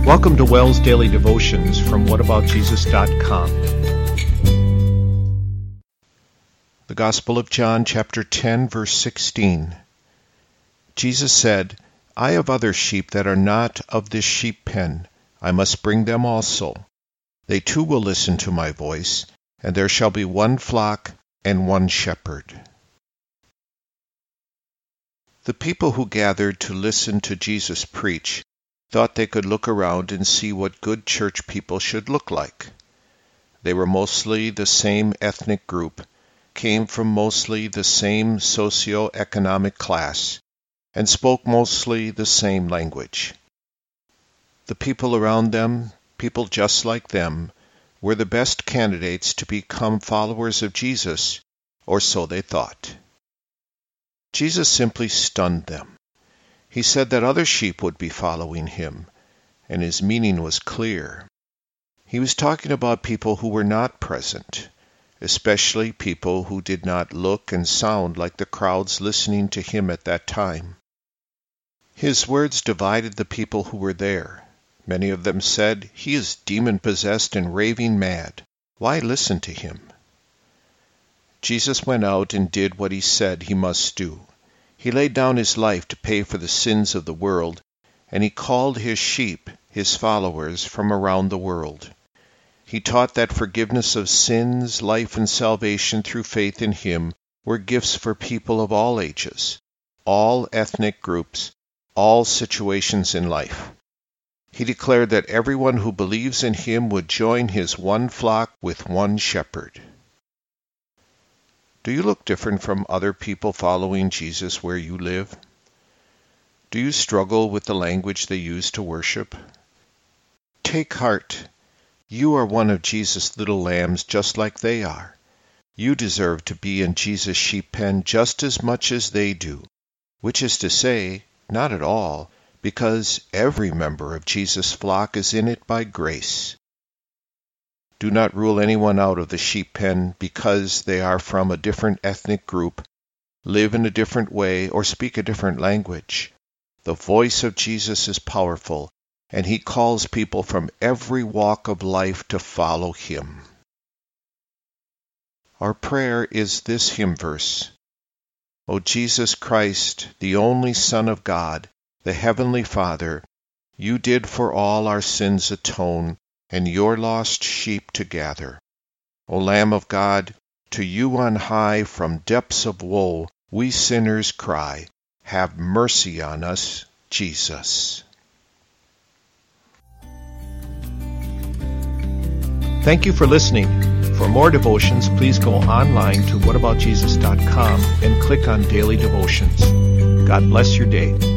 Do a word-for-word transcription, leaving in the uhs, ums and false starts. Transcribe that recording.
Welcome to Wells Daily Devotions from what about jesus dot com. The Gospel of John, chapter ten, verse sixteen. Jesus said, I have other sheep that are not of this sheep pen. I must bring them also. They too will listen to my voice, and there shall be one flock and one shepherd. The people who gathered to listen to Jesus preach thought they could look around and see what good church people should look like. They were mostly the same ethnic group, came from mostly the same socio-economic class, and spoke mostly the same language. The people around them, people just like them, were the best candidates to become followers of Jesus, or so they thought. Jesus simply stunned them. He said that other sheep would be following him, and his meaning was clear. He was talking about people who were not present, especially people who did not look and sound like the crowds listening to him at that time. His words divided the people who were there. Many of them said, "He is demon-possessed and raving mad. Why listen to him?" Jesus went out and did what he said he must do. He laid down his life to pay for the sins of the world, and he called his sheep, his followers, from around the world. He taught that forgiveness of sins, life, and salvation through faith in him were gifts for people of all ages, all ethnic groups, all situations in life. He declared that everyone who believes in him would join his one flock with one shepherd. Do you look different from other people following Jesus where you live? Do you struggle with the language they use to worship? Take heart. You are one of Jesus' little lambs just like they are. You deserve to be in Jesus' sheep pen just as much as they do, which is to say, not at all, because every member of Jesus' flock is in it by grace. Do not rule anyone out of the sheep pen because they are from a different ethnic group, live in a different way, or speak a different language. The voice of Jesus is powerful, and he calls people from every walk of life to follow him. Our prayer is this hymn verse. O Jesus Christ, the only Son of God, the Heavenly Father, you did for all our sins atone, and your lost sheep to gather. O Lamb of God, to you on high from depths of woe we sinners cry, have mercy on us, Jesus. Thank you for listening. For more devotions, please go online to what about jesus dot com and click on Daily Devotions. God bless your day.